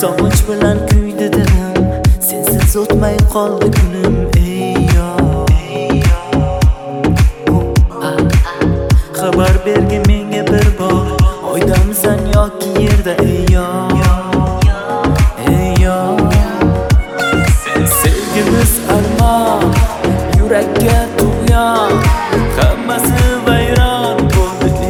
Sog'inch bilan kuydi dilim, sensiz o'tmay qoldi kunim. Ey xabar bergin menga bir bor, oydamisan yoki yerda. Sevgimiz armon, yurakka tug'yon, hammasi vayron bo'ldi.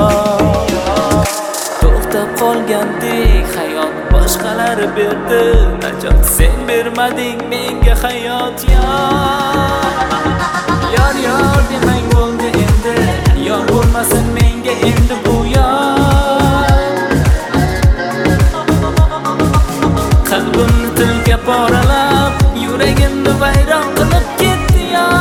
To'xtab qolgandek hayot boshqalar berdi najot, sen bermading menga hayot. Yor demang bo'ldi endi, yor bo'lmasin menga endi bu yor. Qalbimni tilga poralab, yuragimni vayron qilib ketdi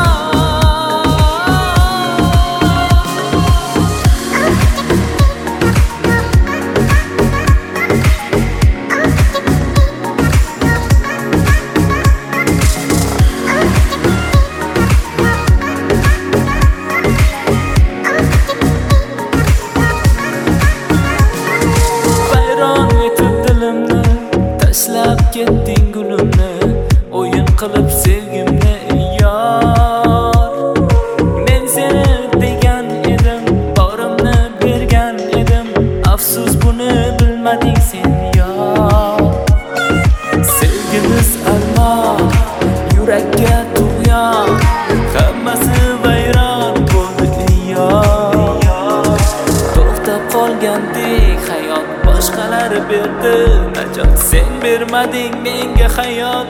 tashlab ketding gulimni, o'yin qilib sevgimni. Yor, men seni degan edim, borimni bergan edim, afsus buni bilmading sen. Yor, sevgimiz armon, yurakka tug'yon, hammasi vayron bo'ldi. To'xtab qolgandek hayot boshqalar berdi najot, sen bermading menga hayot.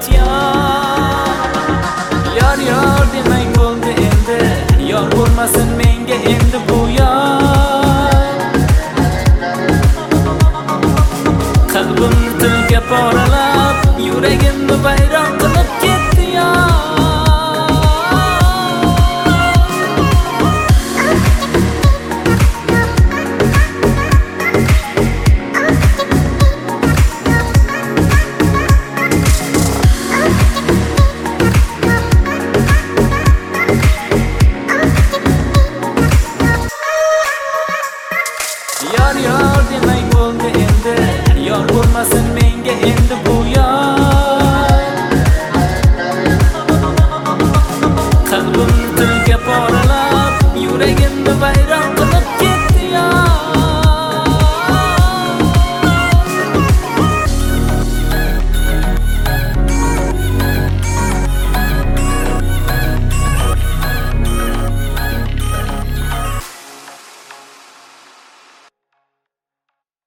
Yor demang bo'ldi endi, yor bo'lmasin menga endi bu yor. Qalbimni tilga poralab, yuragimni vayron qilib ketdi Yor demang bo'ldi endi, yor bo'lmasin menga endi bu